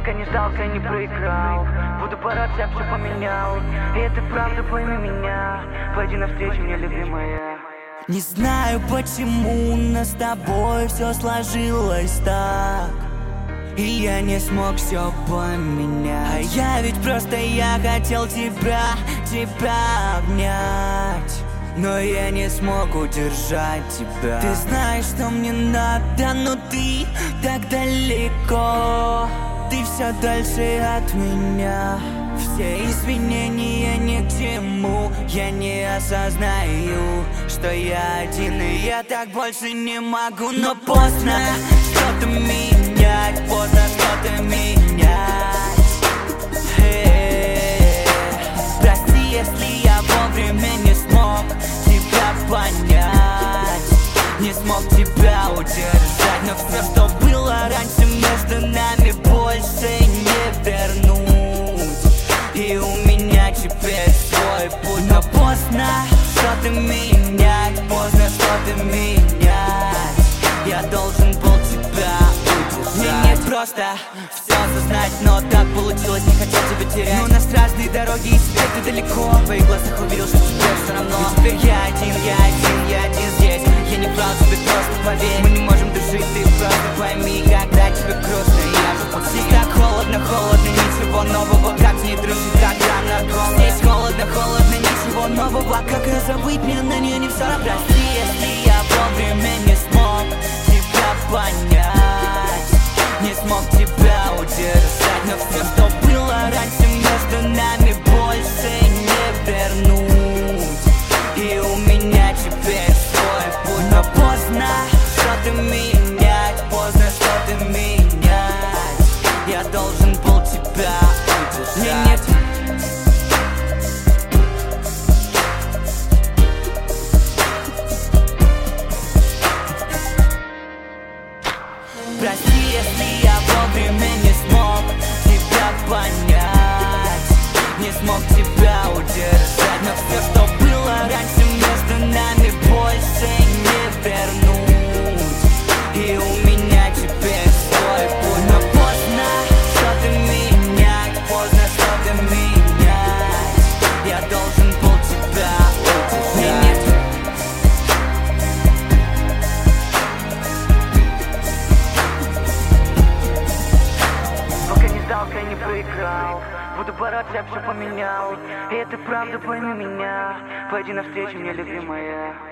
Пока не сдался, не проиграл. Буду бороться, я все поменял. И это правда, пойми меня. Пойди навстречу мне, любимая. Не знаю, почему у нас с тобой все сложилось так, и я не смог все поменять. А я ведь просто хотел тебя обнять, но я не смог удержать тебя. Ты знаешь, что мне надо, но ты так далеко. Ты все дальше от меня. Все извинения ни к чему. Я не осознаю, что я один, и я так больше не могу. Но поздно что-то менять, поздно что-то менять. Прости, если я вовремя не смог тебя понять, не смог тебя удержать. Но все, что было раньше между нами, больше не вернуть. И у меня теперь свой путь. Но поздно что-то менять, поздно что-то менять. Я должен был тебя удержать. Мне не просто все осознать, но так получилось, не хотел тебя терять. Но у нас разные дороги, и теперь ты далеко. В твоих глазах увидел, что теперь все равно. И теперь я один здесь. Я не врал тебе, просто поверь. Мы не можем дружить, ты просто пойми, когда тебе грустно. Я же здесь так холодно, ничего нового. Как не дружить, когда нарком. Здесь холодно, ничего нового. Как ее забыть, мне на нее не все равно. Прости, если я вовремя не смог тебя понять, не смог тебя удержать. Но все, что было раньше между нами, больше не вернуть. И у меня теперь свой путь. Но поздно что-то менять, поздно что-то менять. Я должен был тебя удержать. Нет. Прости, если я вовремя не смог тебя понять, не смог тебя удержать. Но все, что было раньше между нами, больше не вернуть. И у меня теперь свой путь. Но поздно что-то менять, поздно что-то менять. Я должен был тебя удержать. Пока не сдался, не проиграл. Буду бороться, я все поменял. И это правда, пойми меня. Пойди навстречу мне, любимая.